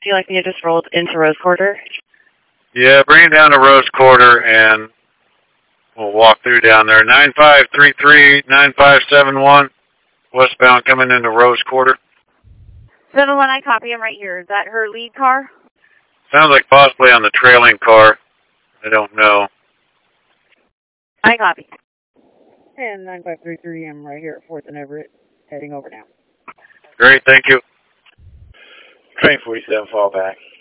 you like me to just roll into Rose Quarter? Yeah, bring it down to Rose Quarter, and we'll walk through down there. 9533-9571, westbound coming into Rose Quarter. 7-1, I copy him right here. Is that her lead car? Sounds like possibly on the trailing car. I don't know. I copy. And 9533, I'm right here at 4th and Everett, heading over now. Great, thank you. Train 47, fall back.